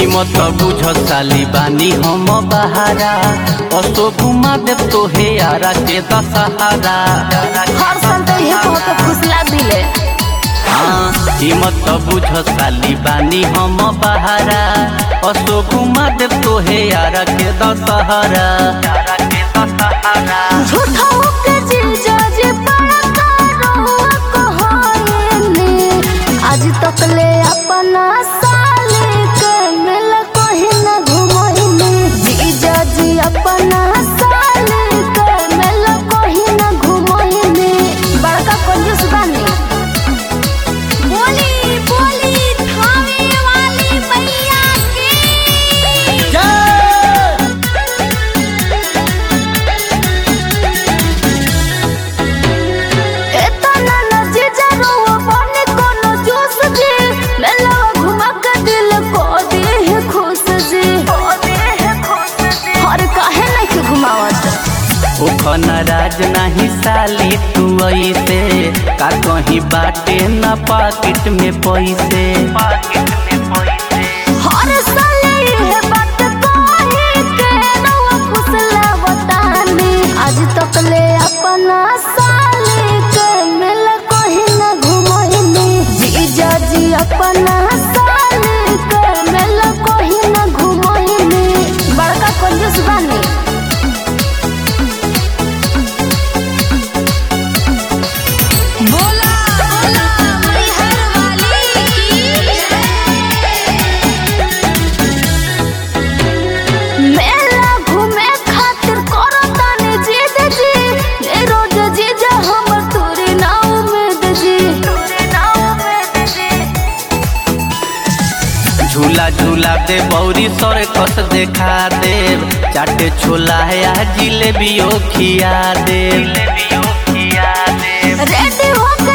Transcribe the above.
हिम्मत बुझ साली बानी हम बहारा असो घुमा देव तोहे यारा के दशहरा। हर साल तो ये कह के फुसला दिले। हाँ हिम्मत बुझ साली बानी हम बहारा असो घुमा देव तोहे यारा के दशहरा। झूठा होके जीजा जी पड़ता रहुआ कहानी आज तक ले अपना साली के मिल कहीं न घुमाइनी। जीजा जी अपना साली के मिल कहीं न घुमाइनी। बड़का कंजूस बानी। बोली बोली थावे वाली मैया की एतना न जीजा रोवा बने कोनो जोश जी मेला घुमा के दिल को दे है खुश जी। हर काहे नहीं घुमावत ओखन राज नहीं साली तू ऐसे का कहीं बाटे न पाकिट में पैसे। हर साल ये बात कहे के रोवा फुसला बतानी आज तक ले अपना साली के मिल कहीं न घुमाइनी। जीजा जी अपना साली के मिल कहीं न घुमाइनी। बड़का कंजूस बानी। बोला बोला मैहर वाली मेला घूमे खातिर करतानी जिद जी ले रोज जीजा हम तोरे ना उम्मीद जी। झूला झूला दे बौरी सर कस देखा देव चाटे छोला है आ जिलेबियो खिया देव। रेडी होके